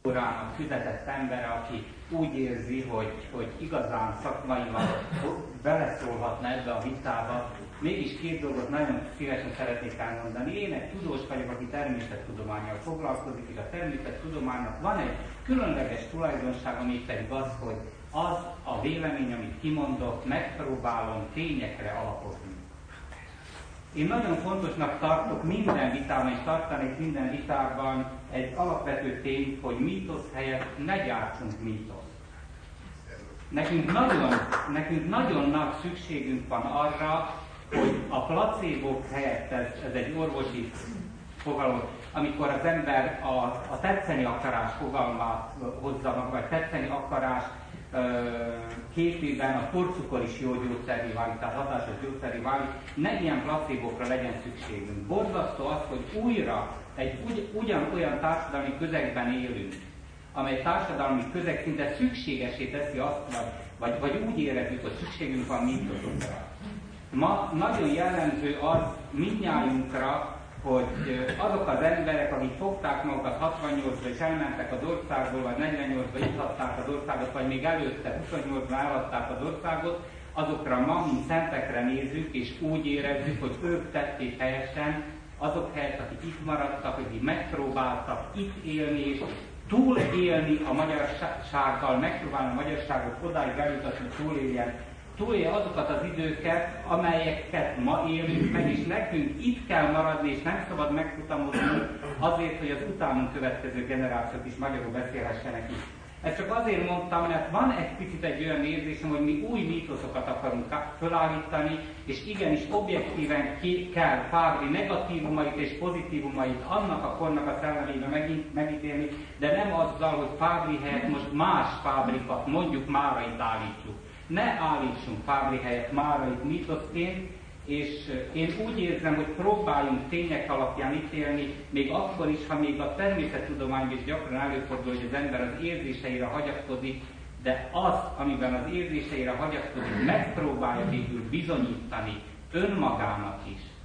órának fizetett ember, aki úgy érzi, hogy igazán szakmailag beleszólhatna ebbe a vitába. Mégis két dolgot nagyon szívesen szeretnék elmondani. Én egy tudós vagyok, aki természettudománnyal foglalkozik, és a természettudománynak van egy különleges tulajdonsága, még pedig az, hogy az a vélemény, amit kimondok, megpróbálom tényekre alapozni. Én nagyon fontosnak tartok minden vitában, és tartanék minden vitában egy alapvető tényt, hogy mítosz helyett ne gyártsunk mítoszt. Nekünk nagyon nagy szükségünk van arra, hogy a placébok helyett, ez egy orvosi fogalom, amikor az ember a tetszeni akarás fogalmát hozza meg, vagy tetszeni akarás képében a porcukor is jó gyógyszerré válik, tehát hatásos gyógyszerré válik, ne ilyen placébokra legyen szükségünk. Borzasztó az, hogy újra egy ugyanolyan társadalmi közegben élünk, amely társadalmi közeg szinte szükségesé teszi azt, vagy úgy érezzük, hogy szükségünk van mítoszokra. Ma nagyon jellemző az mindnyájunkra, hogy azok az emberek, akik fogták magukat 68-ra és elmentek az országból, vagy 48-ra itt hagyták az országot, vagy még előtte 28-ra eladták az országot, azokra ma, mint szentekre nézzük, és úgy érezzük, hogy ők tették helyesen, azok helyett, akik itt maradtak, akik megpróbáltak itt élni, és túlélni a magyarsággal, megpróbálni a magyarságot odáig eljutatni, túlélje azokat az időket, amelyeket ma élünk meg, és nekünk itt kell maradni, és nem szabad megfutamozni azért, hogy az utánunk következő generációk is magyarul beszélhessenek itt. Ezt csak azért mondtam, mert van egy picit egy olyan érzésem, hogy mi új mítoszokat akarunk felállítani, és igenis objektíven ki kell Fábri negatívumait és pozitívumait annak a kornak a szellemében megítélni, de nem azzal, hogy Fábri helyett most más Fábrikat, mondjuk Márait állítjuk. Ne állítsunk Fábri helyett Márait mítoszként, és én úgy érzem, hogy próbáljunk tények alapján ítélni, még akkor is, ha még a természettudományban is gyakran előfordul, hogy az ember az érzéseire hagyatkozik, de az, amiben az érzéseire hagyatkozik, megpróbálja végül bizonyítani önmagának is,